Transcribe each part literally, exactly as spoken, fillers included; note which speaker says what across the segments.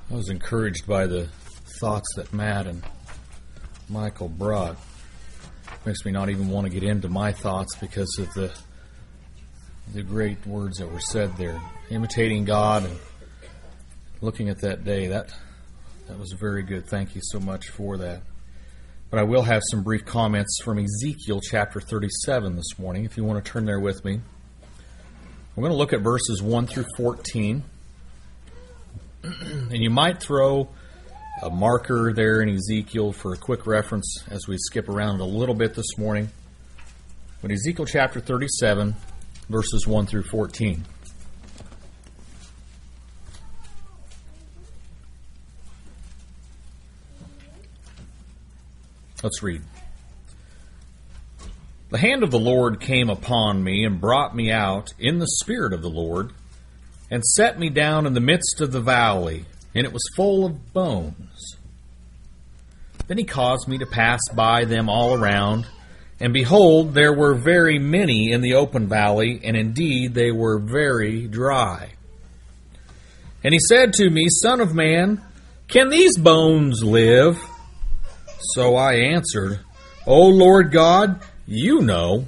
Speaker 1: I was encouraged by the thoughts that Matt and Michael brought. Makes me not even want to get into my thoughts because of the the great words that were said there. Imitating God and looking at that day, that that was very good. Thank you so much for that. But I will have some brief comments from Ezekiel chapter thirty-seven this morning, if you want to turn there with me. We're going to look at verses one through fourteen. And you might throw a marker there in Ezekiel for a quick reference as we skip around a little bit this morning. But Ezekiel chapter thirty-seven, verses one through fourteen. Let's read. The hand of the Lord came upon me and brought me out in the spirit of the Lord and set me down in the midst of the valley, and it was full of bones. Then he caused me to pass by them all around, and behold, there were very many in the open valley, and indeed they were very dry. And he said to me, Son of man, can these bones live? So I answered, O Lord God, you know.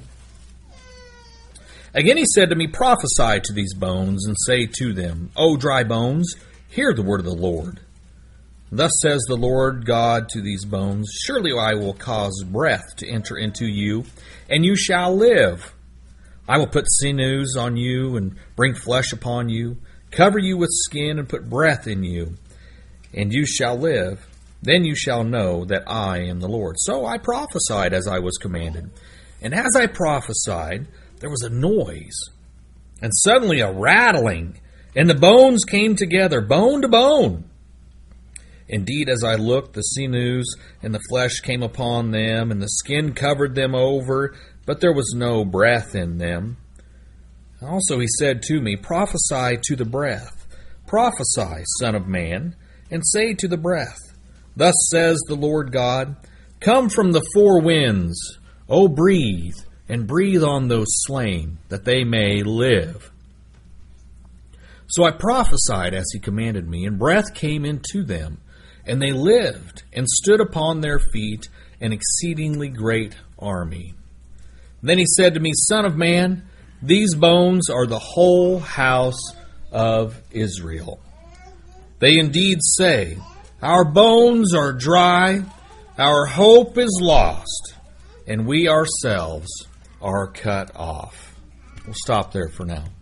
Speaker 1: Again he said to me, Prophesy to these bones, and say to them, O dry bones, hear the word of the Lord. Thus says the Lord God to these bones, Surely I will cause breath to enter into you, and you shall live. I will put sinews on you, and bring flesh upon you, cover you with skin, and put breath in you, and you shall live. Then you shall know that I am the Lord. So I prophesied as I was commanded. And as I prophesied, there was a noise, and suddenly a rattling, and the bones came together, bone to bone. Indeed, as I looked, the sinews and the flesh came upon them, and the skin covered them over, but there was no breath in them. Also he said to me, Prophesy to the breath. Prophesy, Son of man, and say to the breath, Thus says the Lord God, Come from the four winds, O breathe, and breathe on those slain, that they may live. So I prophesied as he commanded me, and breath came into them, and they lived, and stood upon their feet, an exceedingly great army. Then he said to me, Son of man, these bones are the whole house of Israel. They indeed say, Our bones are dry, our hope is lost, and we ourselves are cut off. We'll stop there for now.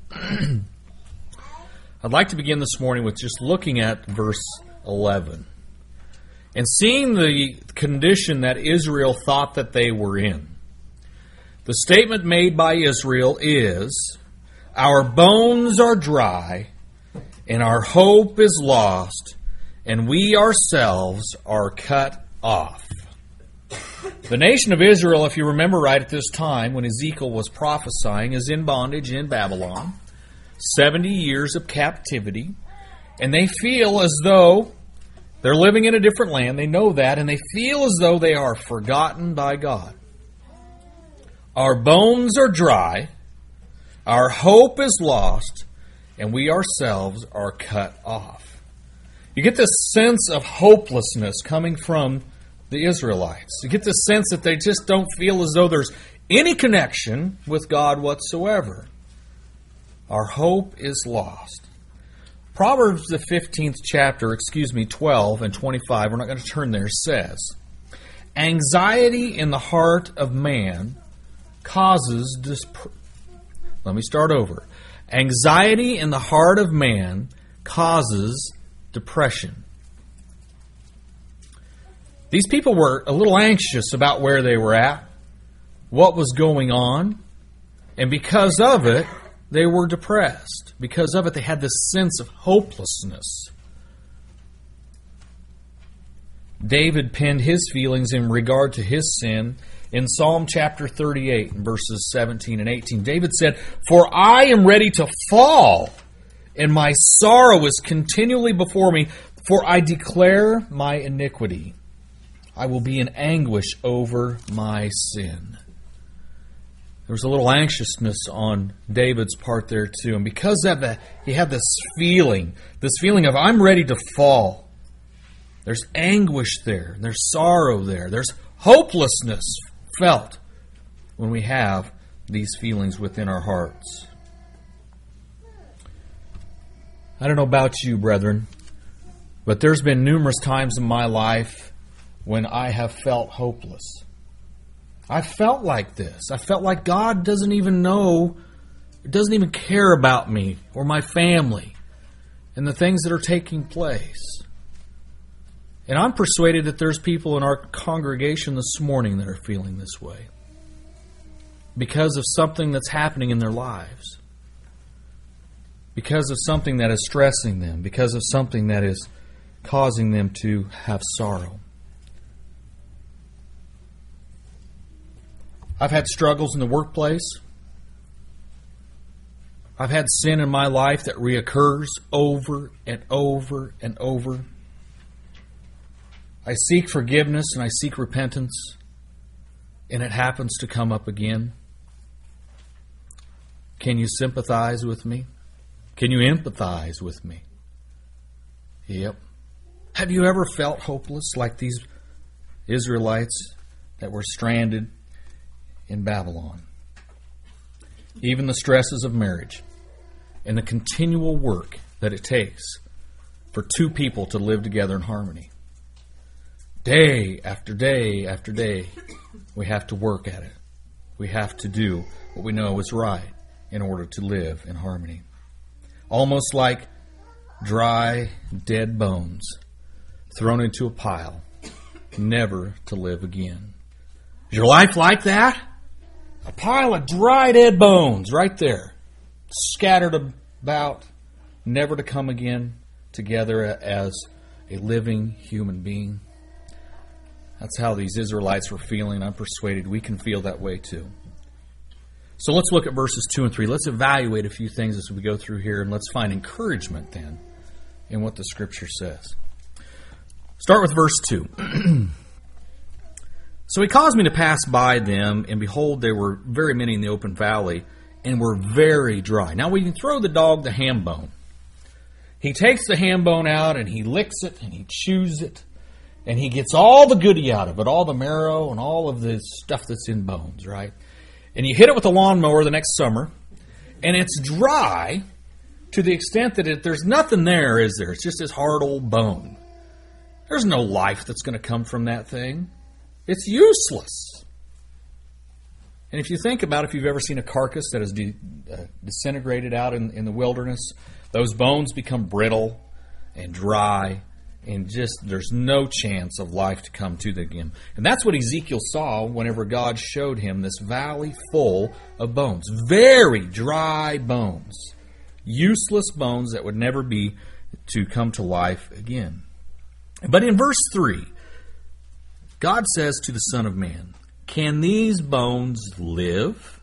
Speaker 1: I'd like to begin this morning with just looking at verse eleven and seeing the condition that Israel thought that they were in. The statement made by Israel is, Our bones are dry, and our hope is lost, and we ourselves are cut off. The nation of Israel, if you remember right at this time, when Ezekiel was prophesying, is in bondage in Babylon, seventy years of captivity, and they feel as though they're living in a different land. They know that, and they feel as though they are forgotten by God. Our bones are dry, our hope is lost, and we ourselves are cut off. You get this sense of hopelessness coming from the Israelites. You get this sense that they just don't feel as though there's any connection with God whatsoever. Our hope is lost. Proverbs, the fifteenth chapter, excuse me, twelve and twenty-five, we're not going to turn there, says, Anxiety in the heart of man causes... Disp- Let me start over. Anxiety in the heart of man causes depression. These people were a little anxious about where they were at, what was going on, and because of it, they were depressed. Because of it, they had this sense of hopelessness. David penned his feelings in regard to his sin in Psalm chapter thirty-eight, verses seventeen and eighteen. David said, For I am ready to fall, and my sorrow is continually before me, for I declare my iniquity. I will be in anguish over my sin. There was a little anxiousness on David's part there too. And because of that, he had this feeling, this feeling of, I'm ready to fall. There's anguish there. There's sorrow there. There's hopelessness felt when we have these feelings within our hearts. I don't know about you, brethren, but there's been numerous times in my life when I have felt hopeless. I felt like this. I felt like God doesn't even know, doesn't even care about me or my family and the things that are taking place. And I'm persuaded that there's people in our congregation this morning that are feeling this way because of something that's happening in their lives, because of something that is stressing them, because of something that is causing them to have sorrow. I've had struggles in the workplace. I've had sin in my life that reoccurs over and over and over. I seek forgiveness and I seek repentance, and it happens to come up again. Can you sympathize with me? Can you empathize with me? Yep. Have you ever felt hopeless like these Israelites that were stranded in Babylon? Even the stresses of marriage and the continual work that it takes for two people to live together in harmony. Day after day after day, we have to work at it. We have to do what we know is right in order to live in harmony. Almost like dry, dead bones thrown into a pile, never to live again. Is your life like that? A pile of dry, dead bones right there, scattered about, never to come again together as a living human being. That's how these Israelites were feeling. I'm persuaded we can feel that way too. So let's look at verses two and three. Let's evaluate a few things as we go through here, and let's find encouragement then in what the Scripture says. Start with verse two. So he caused me to pass by them, and behold, there were very many in the open valley, and were very dry. Now we can throw the dog the ham bone. He takes the ham bone out, and he licks it, and he chews it, and he gets all the goodie out of it, all the marrow and all of the stuff that's in bones, right? And you hit it with a lawnmower the next summer, and it's dry to the extent that it, there's nothing there, is there? It's just this hard old bone. There's no life that's going to come from that thing. It's useless. And if you think about if you've ever seen a carcass that is de- uh, disintegrated out in, in the wilderness, those bones become brittle and dry, and just there's no chance of life to come to them again. And that's what Ezekiel saw whenever God showed him this valley full of bones. Very dry bones. Useless bones that would never be to come to life again. But in verse three, God says to the Son of Man, can these bones live?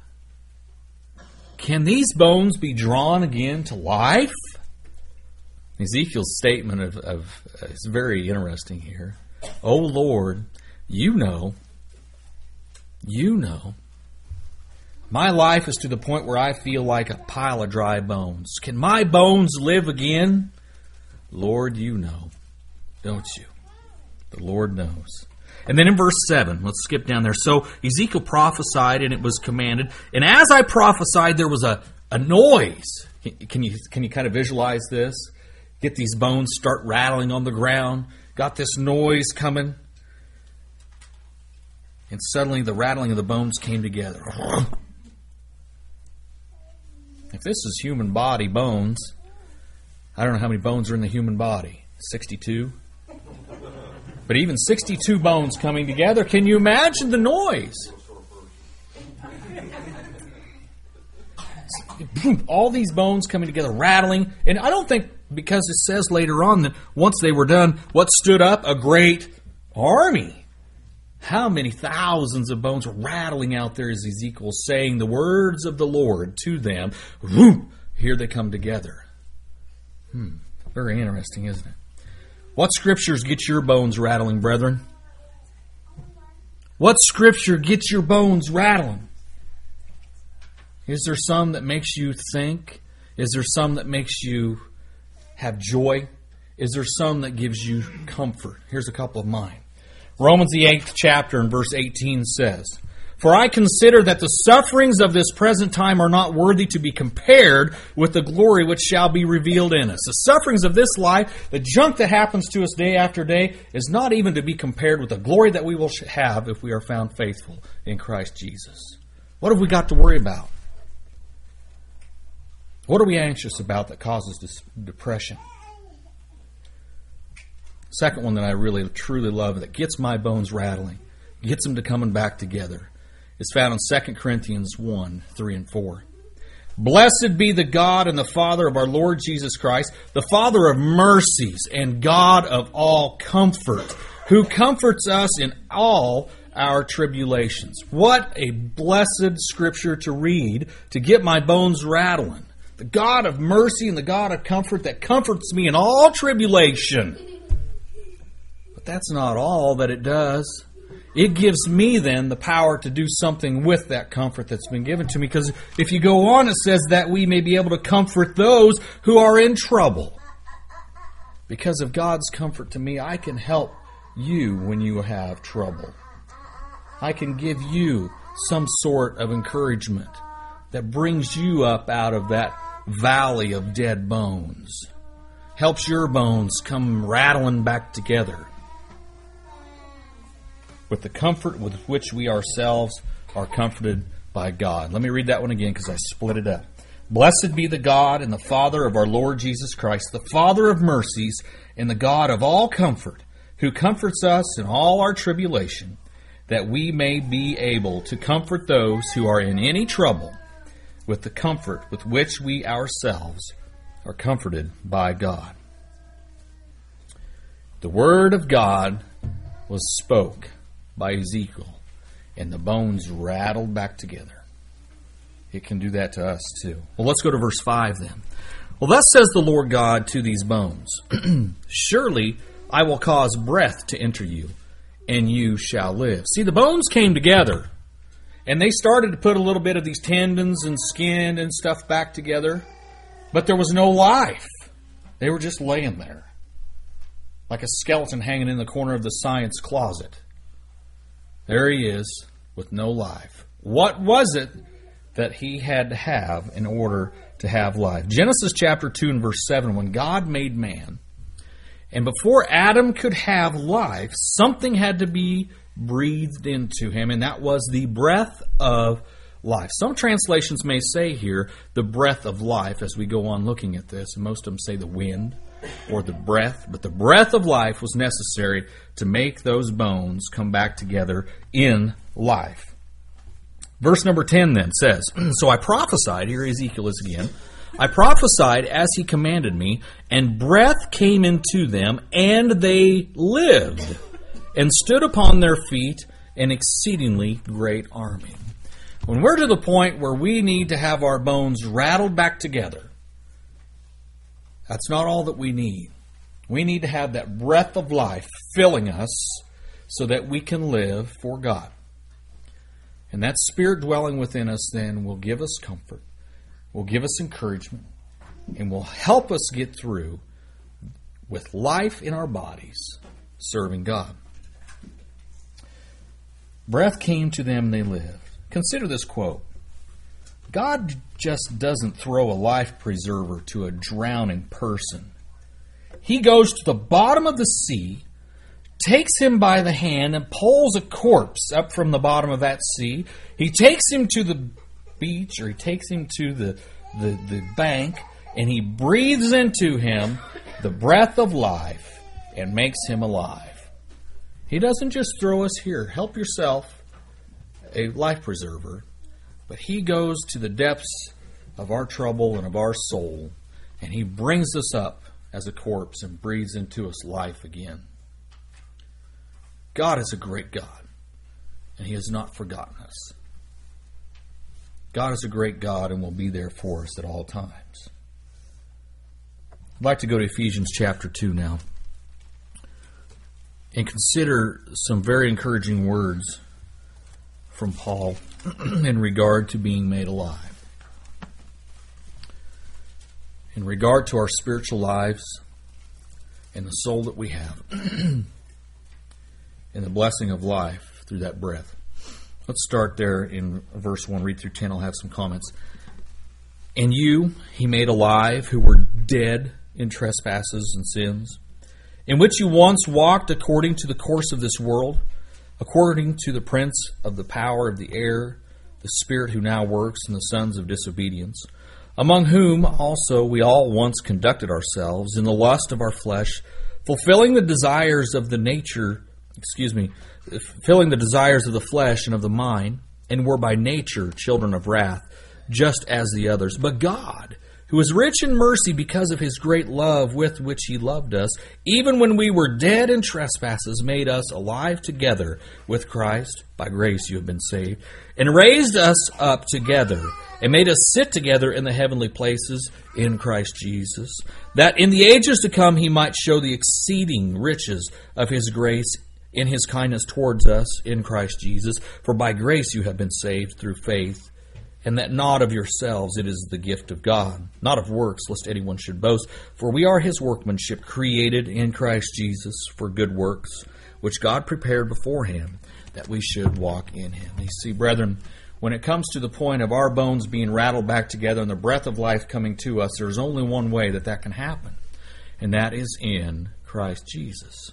Speaker 1: Can these bones be drawn again to life? Ezekiel's statement of, of uh, is very interesting here. Oh Lord, you know, you know. My life is to the point where I feel like a pile of dry bones. Can my bones live again? Lord, you know, don't you? The Lord knows. And then in verse seven, let's skip down there. So Ezekiel prophesied, and it was commanded. And as I prophesied, there was a, a noise. Can you, can you kind of visualize this? Get these bones start rattling on the ground. Got this noise coming. And suddenly the rattling of the bones came together. If this is human body bones, I don't know how many bones are in the human body. sixty-two? But even sixty-two bones coming together, can you imagine the noise? All these bones coming together, rattling. And I don't think, because it says later on that once they were done, what stood up? A great army. How many thousands of bones were rattling out there as Ezekiel saying the words of the Lord to them. Whoop, here they come together. Hmm, very interesting, isn't it? What scriptures get your bones rattling, brethren? What scripture gets your bones rattling? Is there some that makes you think? Is there some that makes you have joy? is there some that gives you comfort? Here's a couple of mine. Romans the eighth chapter and verse eighteen says, "For I consider that the sufferings of this present time are not worthy to be compared with the glory which shall be revealed in us." The sufferings of this life, the junk that happens to us day after day, is not even to be compared with the glory that we will have if we are found faithful in Christ Jesus. What have we got to worry about? What are we anxious about that causes this depression? Second one that I really truly love, that gets my bones rattling, gets them to coming back together, is found in Second Corinthians one, three and four. "Blessed be the God and the Father of our Lord Jesus Christ, the Father of mercies and God of all comfort, who comforts us in all our tribulations." What a blessed scripture to read to get my bones rattling. The God of mercy and the God of comfort that comforts me in all tribulation. But that's not all that it does. It gives me then the power to do something with that comfort that's been given to me. Because if you go on, it says that we may be able to comfort those who are in trouble. Because of God's comfort to me, I can help you when you have trouble. I can give you some sort of encouragement that brings you up out of that valley of dead bones. Helps your bones come rattling back together with the comfort with which we ourselves are comforted by God. Let me read that one again because I split it up. "Blessed be the God and the Father of our Lord Jesus Christ, the Father of mercies and the God of all comfort, who comforts us in all our tribulation, that we may be able to comfort those who are in any trouble with the comfort with which we ourselves are comforted by God." The Word of God was spoke by Ezekiel, and the bones rattled back together. It can do that to us too. Well, let's go to verse five then. "Well, thus says the Lord God to these bones, Surely I will cause breath to enter you, and you shall live." See, the bones came together, and they started to put a little bit of these tendons and skin and stuff back together, but there was no life. They were just laying there, like a skeleton hanging in the corner of the science closet. There he is, with no life. What was it that he had to have in order to have life? Genesis chapter two and verse seven, when God made man, and before Adam could have life, something had to be breathed into him, and that was the breath of life. Some translations may say here, the breath of life, as we go on looking at this, and most of them say the wind or the breath, but the breath of life was necessary to make those bones come back together in life. Verse number ten then says, "So I prophesied," here Ezekiel is again, "I prophesied as he commanded me, and breath came into them, and they lived, and stood upon their feet, an exceedingly great army." When we're to the point where we need to have our bones rattled back together, that's not all that we need. We need to have that breath of life filling us so that we can live for God. And that Spirit dwelling within us then will give us comfort, will give us encouragement, and will help us get through with life in our bodies, serving God. Breath came to them, they lived. Consider this quote. God just doesn't throw a life preserver to a drowning person. He goes to the bottom of the sea, takes him by the hand, and pulls a corpse up from the bottom of that sea. He takes him to the beach, or he takes him to the, the, the bank, and he breathes into him the breath of life and makes him alive. He doesn't just throw us here, help yourself, a life preserver, but he goes to the depths of our trouble and of our soul, and he brings us up as a corpse and breathes into us life again. God is a great God, and he has not forgotten us. God is a great God and will be there for us at all times. I'd like to go to Ephesians chapter two now and consider some very encouraging words from Paul in regard to being made alive. In regard to our spiritual lives and the soul that we have, and the blessing of life through that breath. Let's start there in verse one, read through ten. I'll have some comments. And you he made alive who were dead in trespasses and sins, in which you once walked according to the course of this world, according to the prince of the power of the air, the spirit who now works in the sons of disobedience, among whom also we all once conducted ourselves in the lust of our flesh, fulfilling the desires of the nature, excuse me, fulfilling the desires of the flesh and of the mind, and were by nature children of wrath, just as the others. But God, who is rich in mercy because of his great love with which he loved us, even when we were dead in trespasses, made us alive together with Christ. By grace you have been saved, and raised us up together, and made us sit together in the heavenly places in Christ Jesus, that in the ages to come he might show the exceeding riches of his grace in his kindness towards us in Christ Jesus. For by grace you have been saved through faith, and that not of yourselves, it is the gift of God, not of works, lest anyone should boast. For we are his workmanship, created in Christ Jesus for good works, which God prepared beforehand, that we should walk in him. You see, brethren, when it comes to the point of our bones being rattled back together and the breath of life coming to us, there's only one way that that can happen, and that is in Christ Jesus.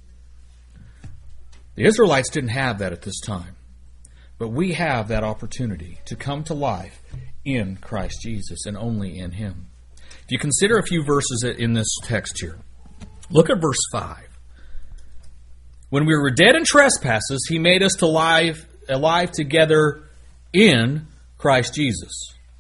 Speaker 1: The Israelites didn't have that at this time, but we have that opportunity to come to life in Christ Jesus and only in him. If you consider a few verses in this text here, look at verse five. When we were dead in trespasses, he made us to live, alive together in Christ Jesus.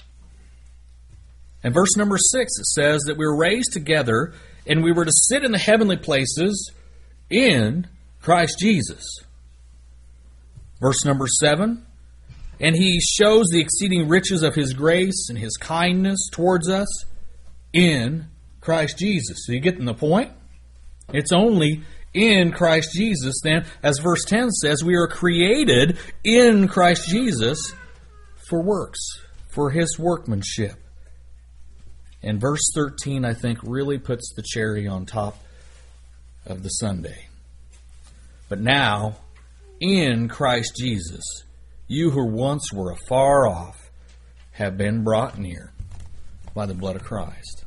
Speaker 1: And verse number six, it says that we were raised together and we were to sit in the heavenly places in Christ Jesus. Verse number seven, and he shows the exceeding riches of his grace and his kindness towards us in Christ Jesus. So you getting the point? It's only in Christ Jesus then, as verse ten says, we are created in Christ Jesus for works, for his workmanship. And verse thirteen, I think, really puts the cherry on top of the sundae. But now, in Christ Jesus, you who once were afar off have been brought near by the blood of Christ.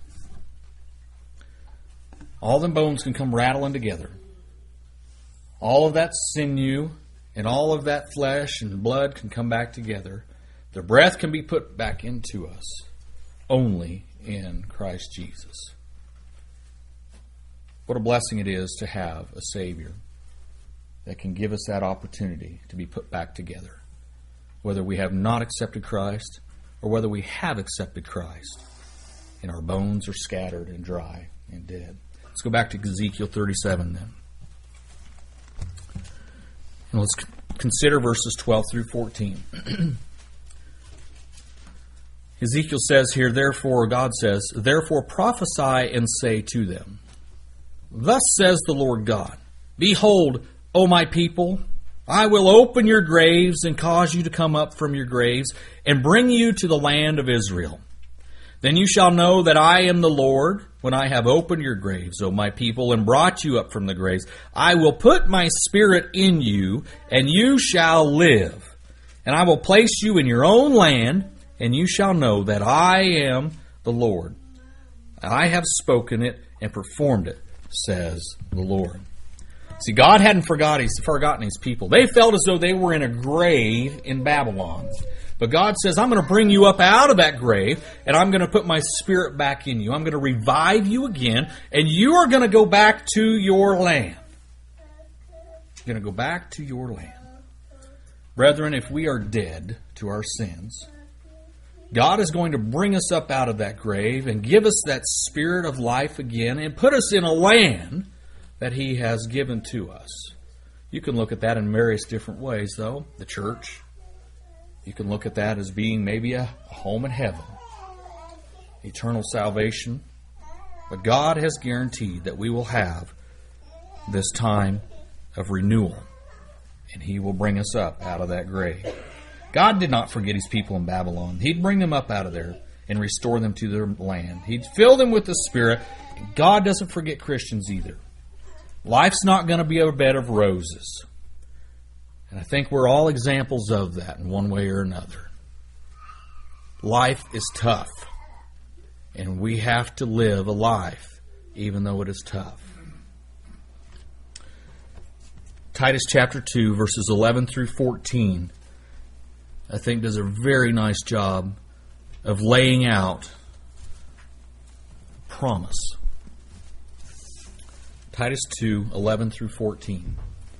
Speaker 1: All them bones can come rattling together. All of that sinew and all of that flesh and blood can come back together. The breath can be put back into us only in Christ Jesus. What a blessing it is to have a Savior that can give us that opportunity to be put back together, whether we have not accepted Christ or whether we have accepted Christ and our bones are scattered and dry and dead. Let's go back to Ezekiel thirty-seven then. And let's consider verses twelve through fourteen. Ezekiel says here, therefore, God says, therefore prophesy and say to them, thus says the Lord God, behold, O my people, I will open your graves and cause you to come up from your graves and bring you to the land of Israel. Then you shall know that I am the Lord when I have opened your graves, O my people, and brought you up from the graves. I will put my spirit in you, and you shall live. And I will place you in your own land, and you shall know that I am the Lord. I have spoken it and performed it, says the Lord. See, God hadn't forgotten his, forgotten his people. They felt as though they were in a grave in Babylon. But God says, I'm going to bring you up out of that grave, and I'm going to put my spirit back in you. I'm going to revive you again, and you are going to go back to your land. You're going to go back to your land. Brethren, if we are dead to our sins, God is going to bring us up out of that grave and give us that spirit of life again and put us in a land that he has given to us. You can look at that in various different ways, though. The church. You can look at that as being maybe a home in heaven. Eternal salvation. But God has guaranteed that we will have this time of renewal. And he will bring us up out of that grave. God did not forget his people in Babylon. He'd bring them up out of there. and restore them to their land. He'd fill them with the Spirit. And God doesn't forget Christians either. Life's not going to be a bed of roses. And I think we're all examples of that in one way or another. Life is tough. And we have to live a life even though it is tough. Titus chapter two, verses eleven through fourteen, I think does a very nice job of laying out promise. Titus two, eleven through fourteen.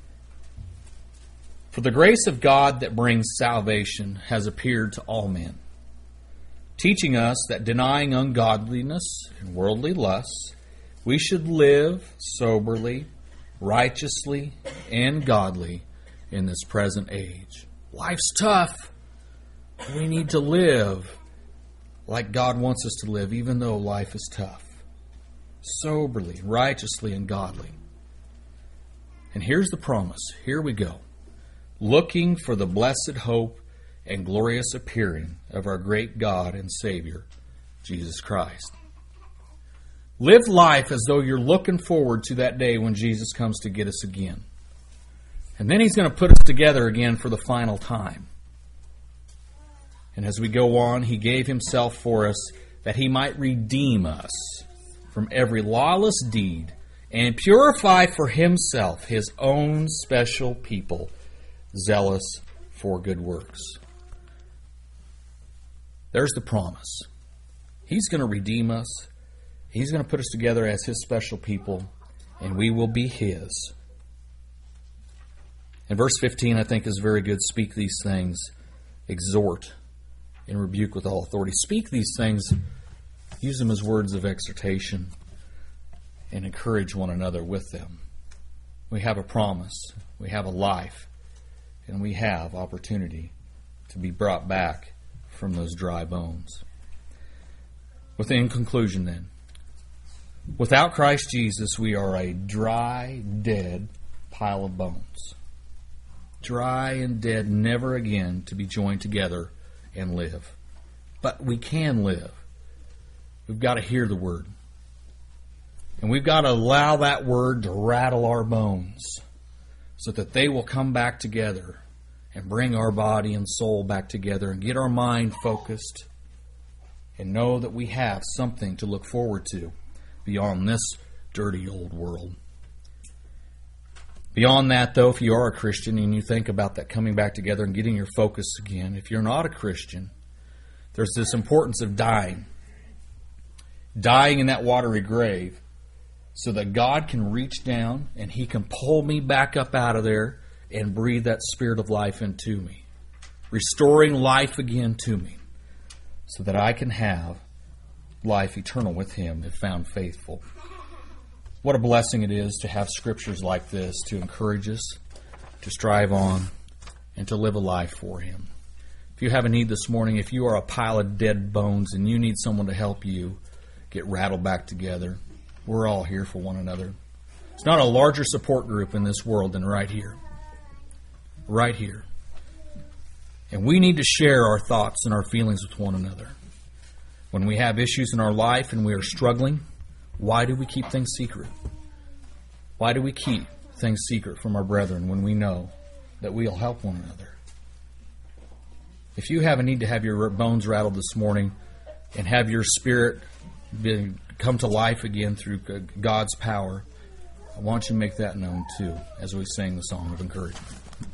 Speaker 1: For the grace of God that brings salvation has appeared to all men, teaching us that denying ungodliness and worldly lusts, we should live soberly, righteously, and godly in this present age. Life's tough. We need to live like God wants us to live, even though life is tough. Soberly, righteously, and godly. And here's the promise. Here we go. Looking for the blessed hope and glorious appearing of our great God and Savior, Jesus Christ. Live life as though you're looking forward to that day when Jesus comes to get us again. And then He's going to put us together again for the final time. And as we go on, He gave Himself for us that He might redeem us from every lawless deed and purify for Himself His own special people, zealous for good works. There's the promise. He's going to redeem us. He's going to put us together as His special people, and we will be His. And verse fifteen, I think, is very good. Speak these things, exhort, and rebuke with all authority. Speak these things, use them as words of exhortation, and encourage one another with them. We have a promise. We have a life. And we have opportunity to be brought back from those dry bones. Within conclusion then, without Christ Jesus, we are a dry, dead pile of bones. Dry and dead, never again to be joined together and live. But we can live. We've got to hear the Word. And we've got to allow that Word to rattle our bones so that they will come back together and bring our body and soul back together and get our mind focused and know that we have something to look forward to beyond this dirty old world. Beyond that, though, if you are a Christian and you think about that coming back together and getting your focus again, if you're not a Christian, there's this importance of dying. Dying in that watery grave so that God can reach down and He can pull me back up out of there and breathe that Spirit of life into me, restoring life again to me so that I can have life eternal with Him if found faithful. What a blessing it is to have scriptures like this to encourage us, to strive on, and to live a life for Him. If you have a need this morning, if you are a pile of dead bones and you need someone to help you get rattled back together, we're all here for one another. It's not a larger support group in this world than right here. Right here. And we need to share our thoughts and our feelings with one another. When we have issues in our life and we are struggling, why do we keep things secret? Why do we keep things secret from our brethren when we know that we'll help one another? If you have a need to have your bones rattled this morning and have your spirit be, come to life again through God's power, I want you to make that known too as we sing the song of encouragement.